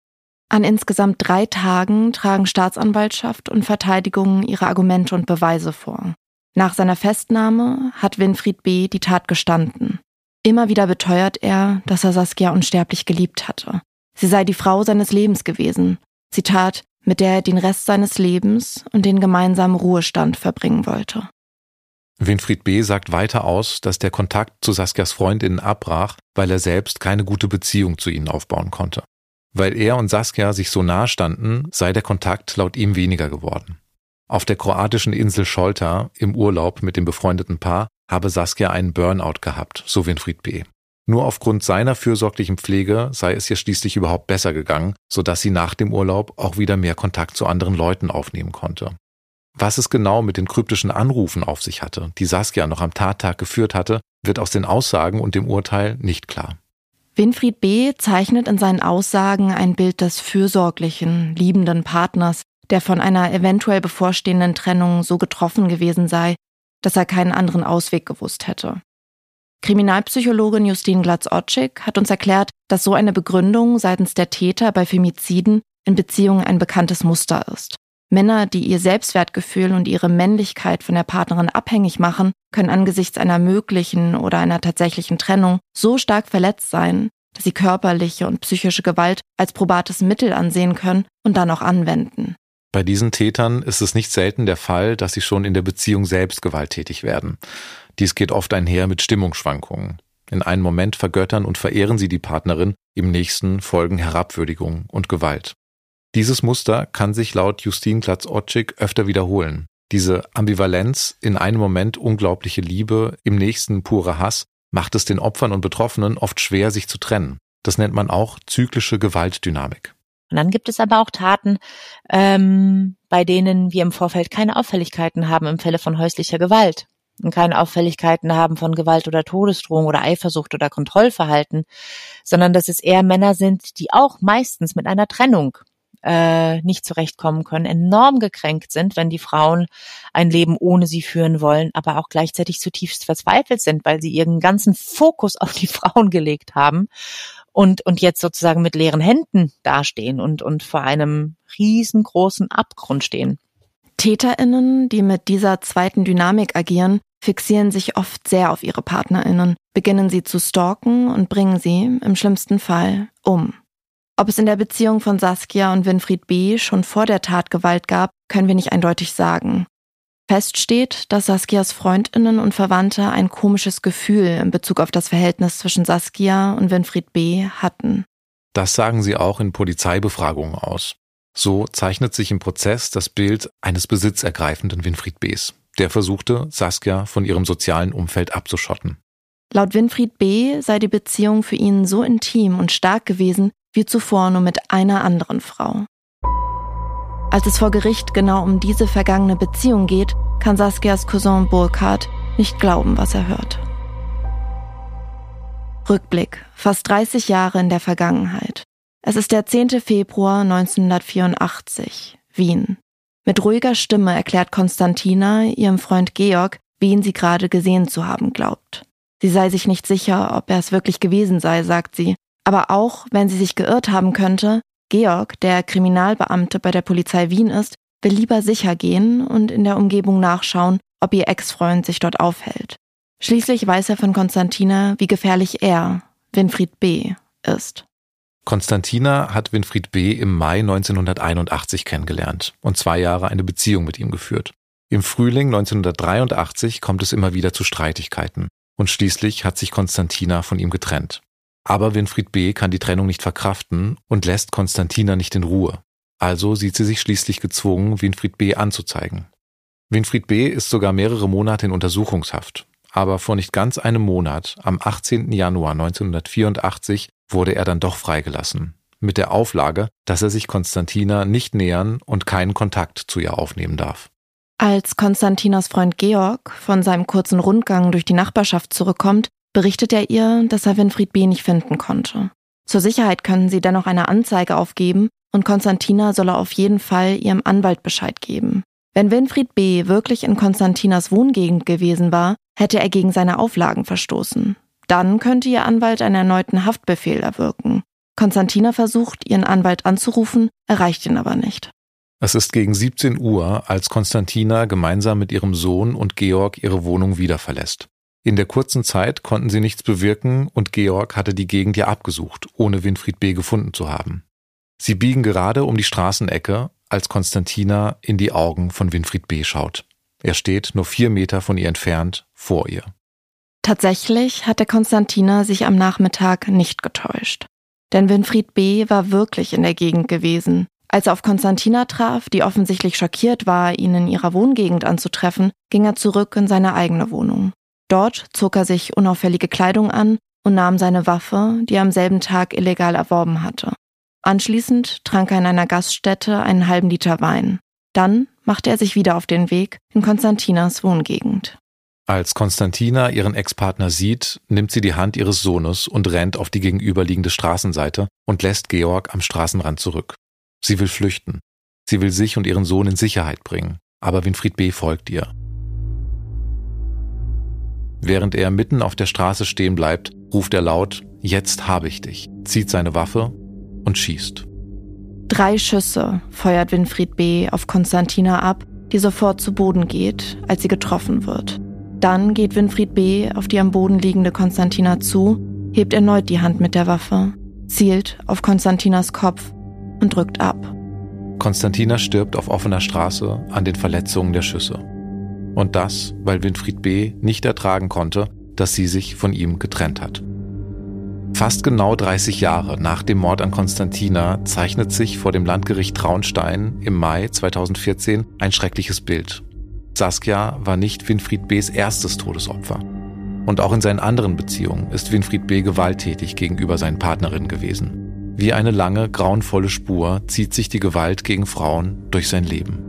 An insgesamt drei Tagen tragen Staatsanwaltschaft und Verteidigung ihre Argumente und Beweise vor. Nach seiner Festnahme hat Winfried B. die Tat gestanden. Immer wieder beteuert er, dass er Saskia unsterblich geliebt hatte. Sie sei die Frau seines Lebens gewesen. Zitat, mit der er den Rest seines Lebens und den gemeinsamen Ruhestand verbringen wollte. Winfried B. sagt weiter aus, dass der Kontakt zu Saskias Freundinnen abbrach, weil er selbst keine gute Beziehung zu ihnen aufbauen konnte. Weil er und Saskia sich so nahe standen, sei der Kontakt laut ihm weniger geworden. Auf der kroatischen Insel Scholta, im Urlaub mit dem befreundeten Paar, habe Saskia einen Burnout gehabt, so Winfried B. Nur aufgrund seiner fürsorglichen Pflege sei es ihr schließlich überhaupt besser gegangen, sodass sie nach dem Urlaub auch wieder mehr Kontakt zu anderen Leuten aufnehmen konnte. Was es genau mit den kryptischen Anrufen auf sich hatte, die Saskia noch am Tattag geführt hatte, wird aus den Aussagen und dem Urteil nicht klar. Winfried B. zeichnet in seinen Aussagen ein Bild des fürsorglichen, liebenden Partners, der von einer eventuell bevorstehenden Trennung so getroffen gewesen sei, dass er keinen anderen Ausweg gewusst hätte. Kriminalpsychologin Justine Glatz-Otschig hat uns erklärt, dass so eine Begründung seitens der Täter bei Femiziden in Beziehungen ein bekanntes Muster ist. Männer, die ihr Selbstwertgefühl und ihre Männlichkeit von der Partnerin abhängig machen, können angesichts einer möglichen oder einer tatsächlichen Trennung so stark verletzt sein, dass sie körperliche und psychische Gewalt als probates Mittel ansehen können und dann auch anwenden. Bei diesen Tätern ist es nicht selten der Fall, dass sie schon in der Beziehung selbst gewalttätig werden. Dies geht oft einher mit Stimmungsschwankungen. In einem Moment vergöttern und verehren sie die Partnerin, im nächsten folgen Herabwürdigung und Gewalt. Dieses Muster kann sich laut Justine Glatz-Otschig öfter wiederholen. Diese Ambivalenz, in einem Moment unglaubliche Liebe, im nächsten pure Hass, macht es den Opfern und Betroffenen oft schwer, sich zu trennen. Das nennt man auch zyklische Gewaltdynamik. Und dann gibt es aber auch Taten, ähm, bei denen wir im Vorfeld keine Auffälligkeiten haben im Falle von häuslicher Gewalt und keine Auffälligkeiten haben von Gewalt oder Todesdrohung oder Eifersucht oder Kontrollverhalten, sondern dass es eher Männer sind, die auch meistens mit einer Trennung äh, nicht zurechtkommen können, enorm gekränkt sind, wenn die Frauen ein Leben ohne sie führen wollen, aber auch gleichzeitig zutiefst verzweifelt sind, weil sie ihren ganzen Fokus auf die Frauen gelegt haben. Und, und jetzt sozusagen mit leeren Händen dastehen und, und vor einem riesengroßen Abgrund stehen. TäterInnen, die mit dieser zweiten Dynamik agieren, fixieren sich oft sehr auf ihre PartnerInnen, beginnen sie zu stalken und bringen sie, im schlimmsten Fall, um. Ob es in der Beziehung von Saskia und Winfried B. schon vor der Tat Gewalt gab, können wir nicht eindeutig sagen. Fest steht, dass Saskias FreundInnen und Verwandte ein komisches Gefühl in Bezug auf das Verhältnis zwischen Saskia und Winfried B. hatten. Das sagen sie auch in Polizeibefragungen aus. So zeichnet sich im Prozess das Bild eines besitzergreifenden Winfried B.s, der versuchte, Saskia von ihrem sozialen Umfeld abzuschotten. Laut Winfried B. sei die Beziehung für ihn so intim und stark gewesen wie zuvor nur mit einer anderen Frau. Als es vor Gericht genau um diese vergangene Beziehung geht, kann Saskias Cousin Burkhard nicht glauben, was er hört. Rückblick, fast dreißig Jahre in der Vergangenheit. Es ist der zehnte Februar neunzehnhundertvierundachtzig, Wien. Mit ruhiger Stimme erklärt Konstantina ihrem Freund Georg, wen sie gerade gesehen zu haben glaubt. Sie sei sich nicht sicher, ob er es wirklich gewesen sei, sagt sie. Aber auch, wenn sie sich geirrt haben könnte, Georg, der Kriminalbeamte bei der Polizei Wien ist, will lieber sicher gehen und in der Umgebung nachschauen, ob ihr Ex-Freund sich dort aufhält. Schließlich weiß er von Konstantina, wie gefährlich er, Winfried B., ist. Konstantina hat Winfried B. im Mai neunzehnhunderteinundachtzig kennengelernt und zwei Jahre eine Beziehung mit ihm geführt. Im Frühling neunzehnhundertdreiundachtzig kommt es immer wieder zu Streitigkeiten und schließlich hat sich Konstantina von ihm getrennt. Aber Winfried B. kann die Trennung nicht verkraften und lässt Konstantina nicht in Ruhe. Also sieht sie sich schließlich gezwungen, Winfried B. anzuzeigen. Winfried B. ist sogar mehrere Monate in Untersuchungshaft. Aber vor nicht ganz einem Monat, am achtzehnten Januar neunzehnhundertvierundachtzig, wurde er dann doch freigelassen. Mit der Auflage, dass er sich Konstantina nicht nähern und keinen Kontakt zu ihr aufnehmen darf. Als Konstantinas Freund Georg von seinem kurzen Rundgang durch die Nachbarschaft zurückkommt, berichtet er ihr, dass er Winfried B. nicht finden konnte. Zur Sicherheit können sie dennoch eine Anzeige aufgeben und Konstantina solle auf jeden Fall ihrem Anwalt Bescheid geben. Wenn Winfried B. wirklich in Konstantinas Wohngegend gewesen war, hätte er gegen seine Auflagen verstoßen. Dann könnte ihr Anwalt einen erneuten Haftbefehl erwirken. Konstantina versucht, ihren Anwalt anzurufen, erreicht ihn aber nicht. Es ist gegen siebzehn Uhr, als Konstantina gemeinsam mit ihrem Sohn und Georg ihre Wohnung wieder verlässt. In der kurzen Zeit konnten sie nichts bewirken und Georg hatte die Gegend ja abgesucht, ohne Winfried B. gefunden zu haben. Sie biegen gerade um die Straßenecke, als Konstantina in die Augen von Winfried B. schaut. Er steht nur vier Meter von ihr entfernt, vor ihr. Tatsächlich hatte Konstantina sich am Nachmittag nicht getäuscht. Denn Winfried B. war wirklich in der Gegend gewesen. Als er auf Konstantina traf, die offensichtlich schockiert war, ihn in ihrer Wohngegend anzutreffen, ging er zurück in seine eigene Wohnung. Dort zog er sich unauffällige Kleidung an und nahm seine Waffe, die er am selben Tag illegal erworben hatte. Anschließend trank er in einer Gaststätte einen halben Liter Wein. Dann machte er sich wieder auf den Weg in Konstantinas Wohngegend. Als Konstantina ihren Ex-Partner sieht, nimmt sie die Hand ihres Sohnes und rennt auf die gegenüberliegende Straßenseite und lässt Georg am Straßenrand zurück. Sie will flüchten. Sie will sich und ihren Sohn in Sicherheit bringen, aber Winfried B. folgt ihr. Während er mitten auf der Straße stehen bleibt, ruft er laut, »Jetzt habe ich dich«, zieht seine Waffe und schießt. Drei Schüsse feuert Winfried B. auf Konstantina ab, die sofort zu Boden geht, als sie getroffen wird. Dann geht Winfried B. auf die am Boden liegende Konstantina zu, hebt erneut die Hand mit der Waffe, zielt auf Konstantinas Kopf und drückt ab. Konstantina stirbt auf offener Straße an den Verletzungen der Schüsse. Und das, weil Winfried B. nicht ertragen konnte, dass sie sich von ihm getrennt hat. Fast genau dreißig Jahre nach dem Mord an Konstantina zeichnet sich vor dem Landgericht Traunstein im Mai zweitausendvierzehn ein schreckliches Bild. Saskia war nicht Winfried B.s erstes Todesopfer. Und auch in seinen anderen Beziehungen ist Winfried B. gewalttätig gegenüber seinen Partnerinnen gewesen. Wie eine lange, grauenvolle Spur zieht sich die Gewalt gegen Frauen durch sein Leben.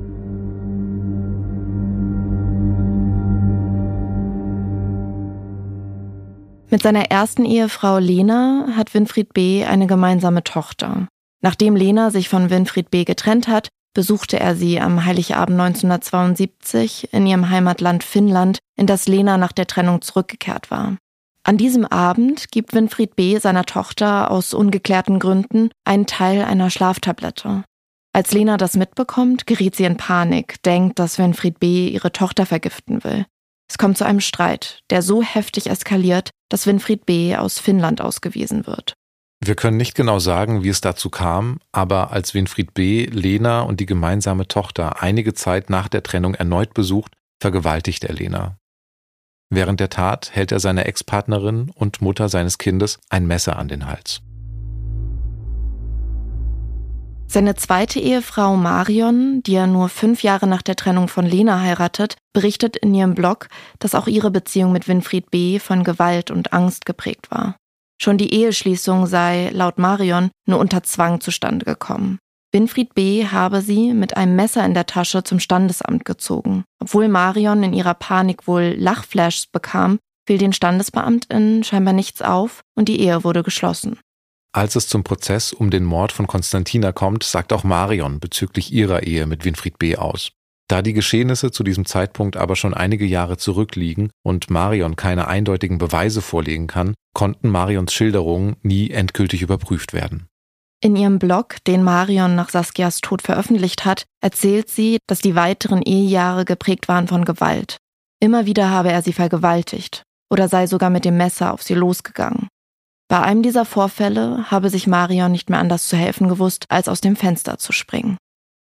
Mit seiner ersten Ehefrau Lena hat Winfried B. eine gemeinsame Tochter. Nachdem Lena sich von Winfried B. getrennt hat, besuchte er sie am Heiligabend neunzehnhundertzweiundsiebzig in ihrem Heimatland Finnland, in das Lena nach der Trennung zurückgekehrt war. An diesem Abend gibt Winfried B. seiner Tochter aus ungeklärten Gründen einen Teil einer Schlaftablette. Als Lena das mitbekommt, gerät sie in Panik, denkt, dass Winfried B. ihre Tochter vergiften will. Es kommt zu einem Streit, der so heftig eskaliert, dass Winfried B. aus Finnland ausgewiesen wird. Wir können nicht genau sagen, wie es dazu kam, aber als Winfried B. Lena und die gemeinsame Tochter einige Zeit nach der Trennung erneut besucht, vergewaltigt er Lena. Während der Tat hält er seiner Ex-Partnerin und Mutter seines Kindes ein Messer an den Hals. Seine zweite Ehefrau Marion, die er nur fünf Jahre nach der Trennung von Lena heiratet, berichtet in ihrem Blog, dass auch ihre Beziehung mit Winfried B. von Gewalt und Angst geprägt war. Schon die Eheschließung sei, laut Marion, nur unter Zwang zustande gekommen. Winfried B. habe sie mit einem Messer in der Tasche zum Standesamt gezogen. Obwohl Marion in ihrer Panik wohl Lachflashs bekam, fiel den StandesbeamtInnen scheinbar nichts auf und die Ehe wurde geschlossen. Als es zum Prozess um den Mord von Konstantina kommt, sagt auch Marion bezüglich ihrer Ehe mit Winfried B. aus. Da die Geschehnisse zu diesem Zeitpunkt aber schon einige Jahre zurückliegen und Marion keine eindeutigen Beweise vorlegen kann, konnten Marions Schilderungen nie endgültig überprüft werden. In ihrem Blog, den Marion nach Saskias Tod veröffentlicht hat, erzählt sie, dass die weiteren Ehejahre geprägt waren von Gewalt. Immer wieder habe er sie vergewaltigt oder sei sogar mit dem Messer auf sie losgegangen. Bei einem dieser Vorfälle habe sich Marion nicht mehr anders zu helfen gewusst, als aus dem Fenster zu springen.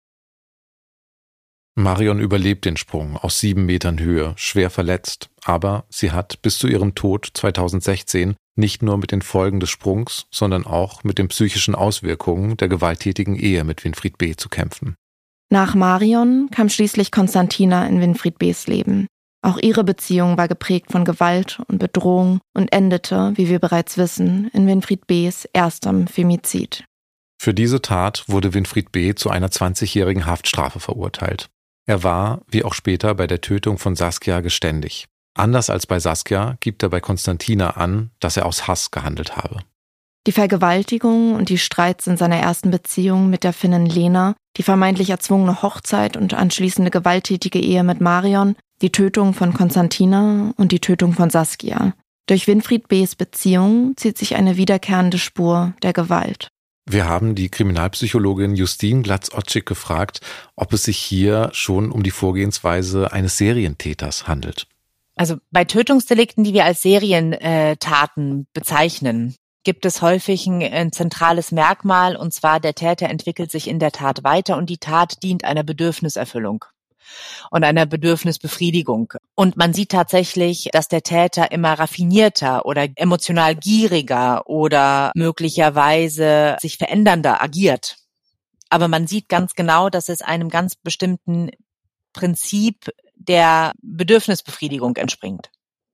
Marion überlebt den Sprung aus sieben Metern Höhe, schwer verletzt, aber sie hat bis zu ihrem Tod zweitausendsechzehn nicht nur mit den Folgen des Sprungs, sondern auch mit den psychischen Auswirkungen der gewalttätigen Ehe mit Winfried B. zu kämpfen. Nach Marion kam schließlich Konstantina in Winfried B.s Leben. Auch ihre Beziehung war geprägt von Gewalt und Bedrohung und endete, wie wir bereits wissen, in Winfried B.s erstem Femizid. Für diese Tat wurde Winfried B. zu einer zwanzigjährigen Haftstrafe verurteilt. Er war, wie auch später bei der Tötung von Saskia, geständig. Anders als bei Saskia gibt er bei Konstantina an, dass er aus Hass gehandelt habe. Die Vergewaltigung und die Streits in seiner ersten Beziehung mit der Finnin Lena, die vermeintlich erzwungene Hochzeit und anschließende gewalttätige Ehe mit Marion, die Tötung von Konstantina und die Tötung von Saskia. Durch Winfried B.'s Beziehung zieht sich eine wiederkehrende Spur der Gewalt. Wir haben die Kriminalpsychologin Justine Glatz-Otschig gefragt, ob es sich hier schon um die Vorgehensweise eines Serientäters handelt. Also bei Tötungsdelikten, die wir als Serientaten bezeichnen, gibt es häufig ein, ein zentrales Merkmal, und zwar der Täter entwickelt sich in der Tat weiter und die Tat dient einer Bedürfniserfüllung und einer Bedürfnisbefriedigung. Und man sieht tatsächlich, dass der Täter immer raffinierter oder emotional gieriger oder möglicherweise sich verändernder agiert. Aber man sieht ganz genau, dass es einem ganz bestimmten Prinzip der Bedürfnisbefriedigung entspringt.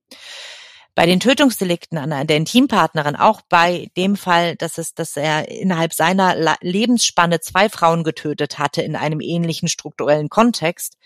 Bei den Tötungsdelikten an der Intimpartnerin, auch bei dem Fall, dass es, dass er innerhalb seiner Lebensspanne zwei Frauen getötet hatte in einem ähnlichen strukturellen Kontext,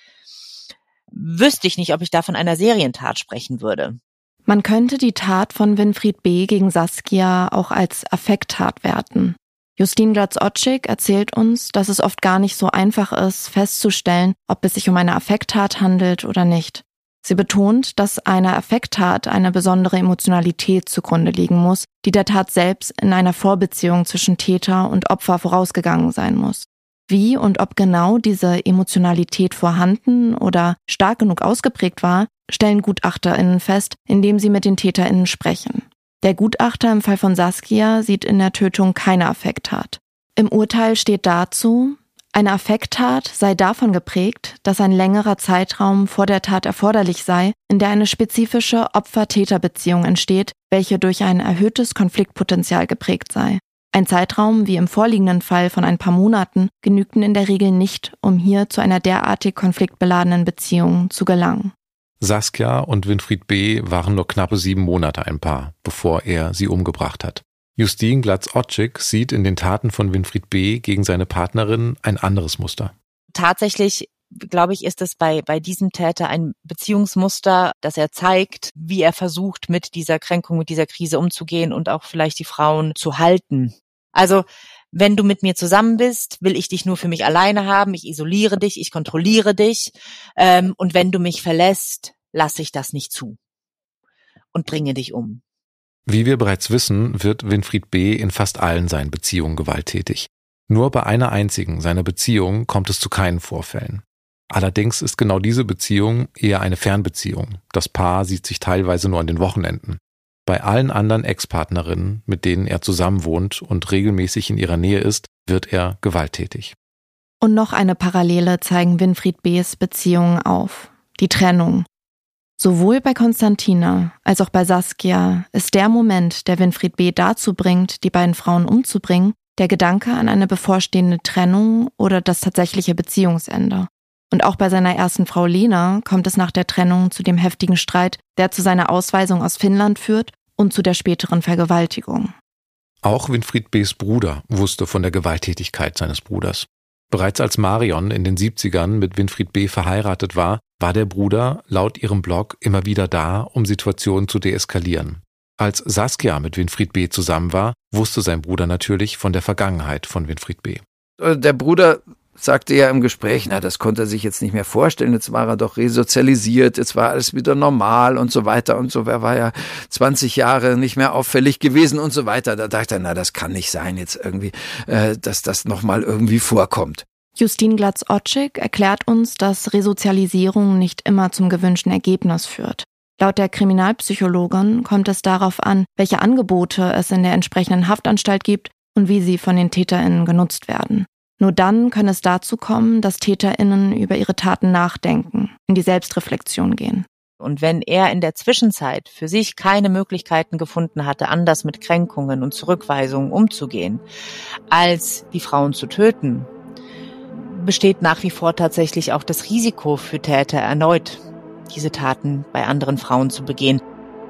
wüsste ich nicht, ob ich da von einer Serientat sprechen würde. Man könnte die Tat von Winfried B. gegen Saskia auch als Affekttat werten. Justine Glatz-Otschig erzählt uns, dass es oft gar nicht so einfach ist, festzustellen, ob es sich um eine Affekttat handelt oder nicht. Sie betont, dass einer Affekttat eine besondere Emotionalität zugrunde liegen muss, die der Tat selbst in einer Vorbeziehung zwischen Täter und Opfer vorausgegangen sein muss. Wie und ob genau diese Emotionalität vorhanden oder stark genug ausgeprägt war, stellen GutachterInnen fest, indem sie mit den TäterInnen sprechen. Der Gutachter im Fall von Saskia sieht in der Tötung keine Affekttat. Im Urteil steht dazu: Eine Affekttat sei davon geprägt, dass ein längerer Zeitraum vor der Tat erforderlich sei, in der eine spezifische Opfer-Täter-Beziehung entsteht, welche durch ein erhöhtes Konfliktpotenzial geprägt sei. Ein Zeitraum, wie im vorliegenden Fall von ein paar Monaten, genügten in der Regel nicht, um hier zu einer derartig konfliktbeladenen Beziehung zu gelangen. Saskia und Winfried B. waren nur knappe sieben Monate ein Paar, bevor er sie umgebracht hat. Justine Glatz-Otschig sieht in den Taten von Winfried B. gegen seine Partnerin ein anderes Muster. Tatsächlich, glaube ich, ist es bei, bei diesem Täter ein Beziehungsmuster, das er zeigt, wie er versucht, mit dieser Kränkung, mit dieser Krise umzugehen und auch vielleicht die Frauen zu halten. Also, wenn du mit mir zusammen bist, will ich dich nur für mich alleine haben, ich isoliere dich, ich kontrolliere dich, ähm, und wenn du mich verlässt, lasse ich das nicht zu und bringe dich um. Wie wir bereits wissen, wird Winfried B. in fast allen seinen Beziehungen gewalttätig. Nur bei einer einzigen, seiner Beziehung, kommt es zu keinen Vorfällen. Allerdings ist genau diese Beziehung eher eine Fernbeziehung. Das Paar sieht sich teilweise nur an den Wochenenden. Bei allen anderen Ex-Partnerinnen, mit denen er zusammenwohnt und regelmäßig in ihrer Nähe ist, wird er gewalttätig. Und noch eine Parallele zeigen Winfried B.'s Beziehungen auf: die Trennung. Sowohl bei Konstantina als auch bei Saskia ist der Moment, der Winfried B. dazu bringt, die beiden Frauen umzubringen, der Gedanke an eine bevorstehende Trennung oder das tatsächliche Beziehungsende. Und auch bei seiner ersten Frau Lena kommt es nach der Trennung zu dem heftigen Streit, der zu seiner Ausweisung aus Finnland führt und zu der späteren Vergewaltigung. Auch Winfried B.'s Bruder wusste von der Gewalttätigkeit seines Bruders. Bereits als Marion in den siebzigern mit Winfried B. verheiratet war, war der Bruder laut ihrem Blog immer wieder da, um Situationen zu deeskalieren. Als Saskia mit Winfried B. zusammen war, wusste sein Bruder natürlich von der Vergangenheit von Winfried B. Der Bruder sagte ja im Gespräch, na, das konnte er sich jetzt nicht mehr vorstellen, jetzt war er doch resozialisiert, jetzt war alles wieder normal und so weiter und so, er war ja zwanzig Jahre nicht mehr auffällig gewesen und so weiter. Da dachte er, na, das kann nicht sein jetzt irgendwie, äh, dass das nochmal irgendwie vorkommt. Justine Glatz-Otschig erklärt uns, dass Resozialisierung nicht immer zum gewünschten Ergebnis führt. Laut der Kriminalpsychologin kommt es darauf an, welche Angebote es in der entsprechenden Haftanstalt gibt und wie sie von den TäterInnen genutzt werden. Nur dann kann es dazu kommen, dass TäterInnen über ihre Taten nachdenken, in die Selbstreflexion gehen. Und wenn er in der Zwischenzeit für sich keine Möglichkeiten gefunden hatte, anders mit Kränkungen und Zurückweisungen umzugehen, als die Frauen zu töten, besteht nach wie vor tatsächlich auch das Risiko für Täter, erneut diese Taten bei anderen Frauen zu begehen.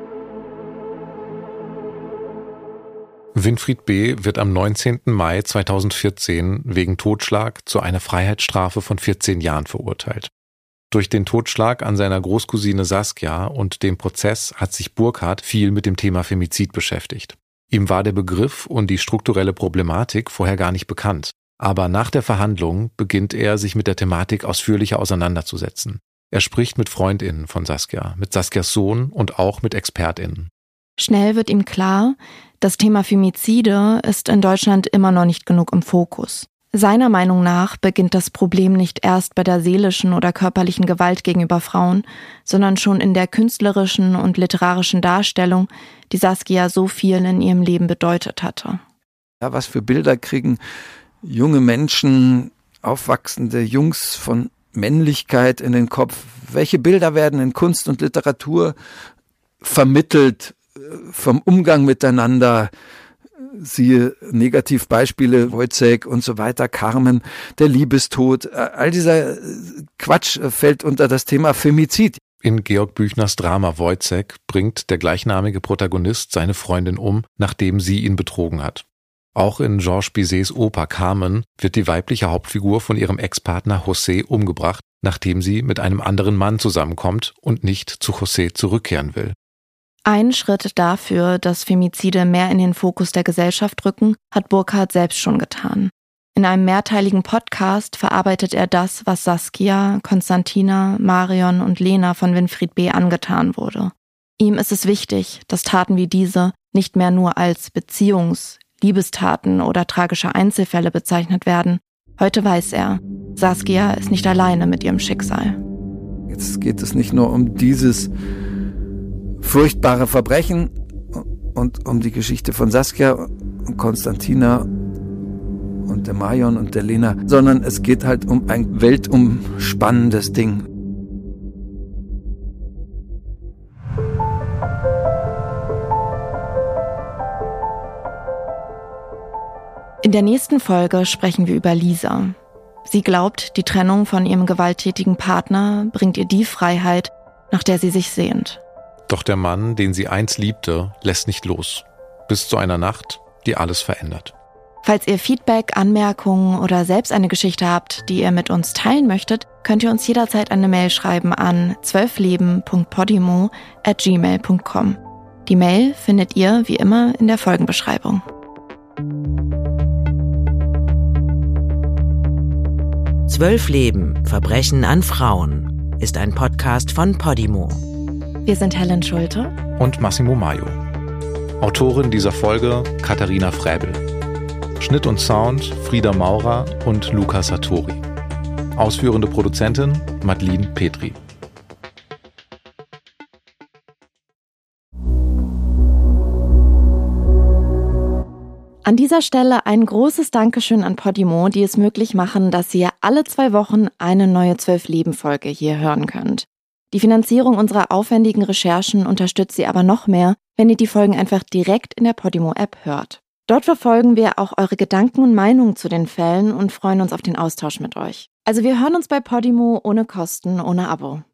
Winfried B. wird am neunzehnten Mai zweitausendvierzehn wegen Totschlag zu einer Freiheitsstrafe von vierzehn Jahren verurteilt. Durch den Totschlag an seiner Großcousine Saskia und dem Prozess hat sich Burkhardt viel mit dem Thema Femizid beschäftigt. Ihm war der Begriff und die strukturelle Problematik vorher gar nicht bekannt. Aber nach der Verhandlung beginnt er, sich mit der Thematik ausführlicher auseinanderzusetzen. Er spricht mit FreundInnen von Saskia, mit Saskias Sohn und auch mit ExpertInnen. Schnell wird ihm klar, das Thema Femizide ist in Deutschland immer noch nicht genug im Fokus. Seiner Meinung nach beginnt das Problem nicht erst bei der seelischen oder körperlichen Gewalt gegenüber Frauen, sondern schon in der künstlerischen und literarischen Darstellung, die Saskia so viel in ihrem Leben bedeutet hatte. Ja, was für Bilder kriegen junge Menschen, aufwachsende Jungs von Männlichkeit in den Kopf? Welche Bilder werden in Kunst und Literatur vermittelt vom Umgang miteinander? Siehe Negativbeispiele, Wojciech und so weiter, Carmen, der Liebestod. All dieser Quatsch fällt unter das Thema Femizid. In Georg Büchners Drama Wojciech bringt der gleichnamige Protagonist seine Freundin um, nachdem sie ihn betrogen hat. Auch in Georges Bizets Oper Carmen wird die weibliche Hauptfigur von ihrem Ex-Partner José umgebracht, nachdem sie mit einem anderen Mann zusammenkommt und nicht zu José zurückkehren will. Einen Schritt dafür, dass Femizide mehr in den Fokus der Gesellschaft rücken, hat Burkhardt selbst schon getan. In einem mehrteiligen Podcast verarbeitet er das, was Saskia, Konstantina, Marion und Lena von Winfried B. angetan wurde. Ihm ist es wichtig, dass Taten wie diese nicht mehr nur als Beziehungs-, Liebestaten oder tragische Einzelfälle bezeichnet werden. Heute weiß er, Saskia ist nicht alleine mit ihrem Schicksal. Jetzt geht es nicht nur um dieses furchtbare Verbrechen und um die Geschichte von Saskia und Konstantina und der Marion und der Lena, sondern es geht halt um ein weltumspannendes Ding. In der nächsten Folge sprechen wir über Lisa. Sie glaubt, die Trennung von ihrem gewalttätigen Partner bringt ihr die Freiheit, nach der sie sich sehnt. Doch der Mann, den sie einst liebte, lässt nicht los. Bis zu einer Nacht, die alles verändert. Falls ihr Feedback, Anmerkungen oder selbst eine Geschichte habt, die ihr mit uns teilen möchtet, könnt ihr uns jederzeit eine Mail schreiben an zwölfleben punkt podimo at gmail punkt com. Die Mail findet ihr wie immer in der Folgenbeschreibung. Zwölf Leben, Verbrechen an Frauen ist ein Podcast von Podimo. Wir sind Helen Schulte und Massimo Maio. Autorin dieser Folge Katharina Fräbel. Schnitt und Sound Frieda Maurer und Luca Sartori. Ausführende Produzentin Madeleine Petri. An dieser Stelle ein großes Dankeschön an Podimo, die es möglich machen, dass ihr alle zwei Wochen eine neue Zwölf-Leben-Folge hier hören könnt. Die Finanzierung unserer aufwendigen Recherchen unterstützt ihr aber noch mehr, wenn ihr die Folgen einfach direkt in der Podimo-App hört. Dort verfolgen wir auch eure Gedanken und Meinungen zu den Fällen und freuen uns auf den Austausch mit euch. Also wir hören uns bei Podimo ohne Kosten, ohne Abo.